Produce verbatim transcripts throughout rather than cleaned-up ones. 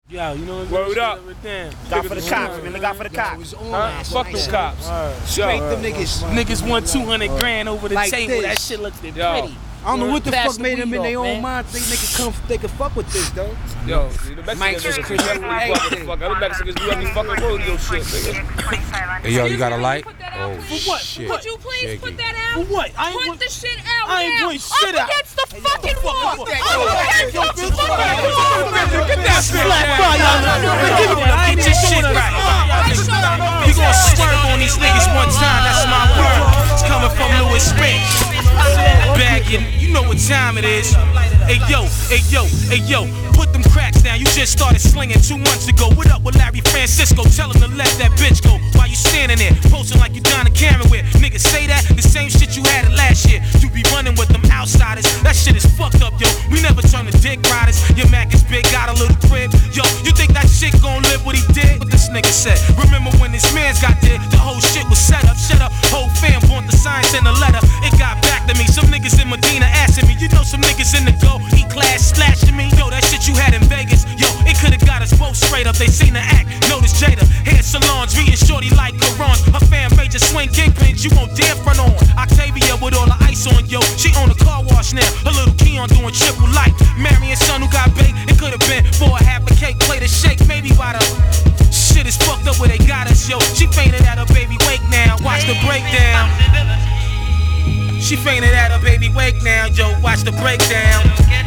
Yo, you know what I'm Word up. Got for the cops, man. Look out for the cops. Huh? Fuck them cops. Straight them niggas. Niggas won two hundred grand over the Like table. this. That shit looked pretty. Yo. I don't know what the Pass fuck the made them weed in their off, own man. mind think they could come, they could fuck with this, though. Yo, the Mike Mexicans just are Chris fucking everything. fuck. Other Mexicans do any fucking rodeo shit, nigga. Hey, yo, you got a light? Oh, For what? shit. Could you please Shaky. put that out? For what? I ain't Put put- the shit out I ain't now. putting shit Up out. against the fucking wall. fuck Up that. against Yo, the bitch, fucking fuck wall. Get that flat fire. Give me that. I ain't Get even your shit doing right. that. We gon' swerve on these niggas one time, that's my word. It's coming from Louis Rich. Bagging, you know what time it is. Hey yo, hey yo, hey yo, put them cracks down. You just started slinging two months ago. What up with Larry Francisco? Tell him to let that bitch go. While you standing there, posting like you Donna Cameron with. Niggas say that, the same shit you had it last year. You be running with them outsiders. That shit is fucked up, yo. We never turn to dick riders. Your Mac is big, got a little crib. Yo, you think that shit gon' live what he did? What this nigga said. Remember when this man's got there, the whole shit was set up. Shut up, whole fam want the science in the letter. It got back to me. Some niggas in Medina asking me. You know some niggas in the go, E-class slashing me. Yo, that shit you had in Vegas. Yo, it could've got us both straight up. They seen the act. Notice Jada, hair salons, reading shorty like Quran. Her fan major swing kingpins, you won't dare front on. Octavia with all the ice on, yo. She own a car wash now. Her little Keon doing triple light. Marrying son who got baked. It could've been for a half a cake, plate of shake, maybe by the shit is fucked up where they got us, yo. She fainted at her baby wake now. Watch the breakdown. She fainted at her baby wake now, yo. Watch the breakdown.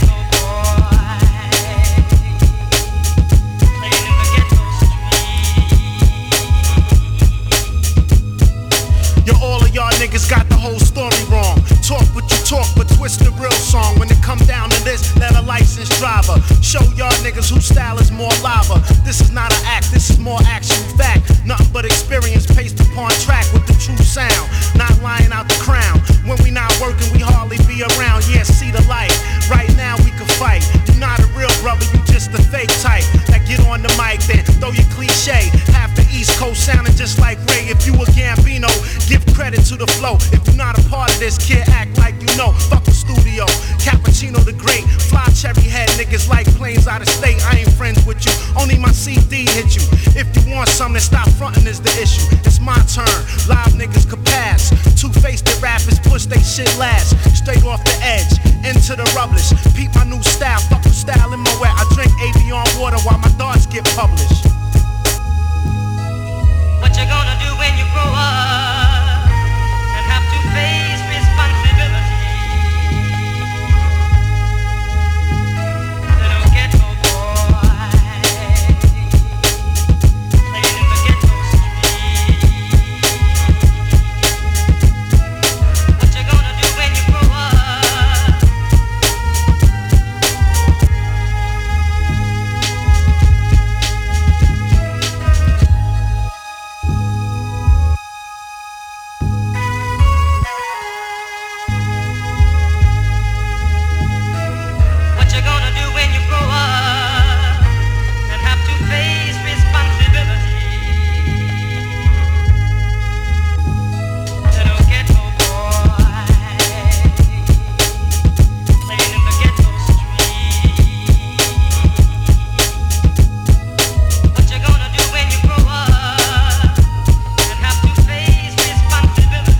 Yo, all of y'all niggas got the whole story wrong. Talk what you talk, but twist the real song. When it come down to this, let a licensed driver show y'all niggas whose style is more lava. This is not an act, this is more actual fact. Nothing but experience paced upon track with the true sound. Not lying out the crown. When we not working, we hardly be around. Yeah, see the light. Right now we can fight. You not a real brother, you just a fake type. That get on the mic, then throw your cliche. Half the East Coast sounding just like Ray. If you a Gambino, give credit to the flow. If you're not a part of this, kid, act like you know. Fuck the studio. Cappuccino the Great. Fly cherry head niggas like planes out of state. I ain't friends with you. Only my C D hit you. If you want something, stop frontin' is the issue. It's my turn. Live niggas could pass. Two-faced rappers push they shit last. Straight off the edge, into the rubbish. Peep my new style. Fuck the style in my wet. I drink Avion water while my thoughts get published. What you gonna do when you grow up and have to face responsibility? Little ghetto boy, playing in the ghetto street. What you gonna do when you grow up? What you gonna do when you grow up and have to face responsibility? Little ghetto boy, playing in the ghetto street. What you gonna do when you grow up and have to face responsibility?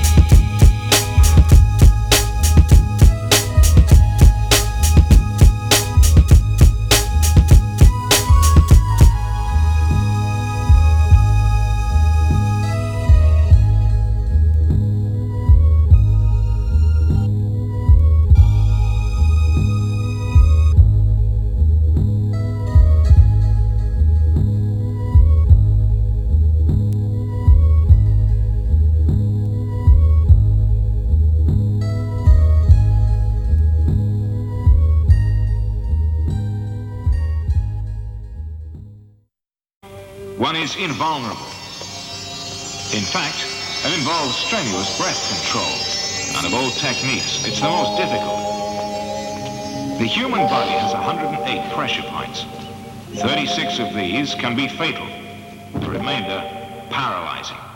One is invulnerable. In fact, it involves strenuous breath control, and of all techniques, it's the most difficult. The human body has one hundred eight pressure points. thirty-six of these can be fatal. The remainder, paralyzing.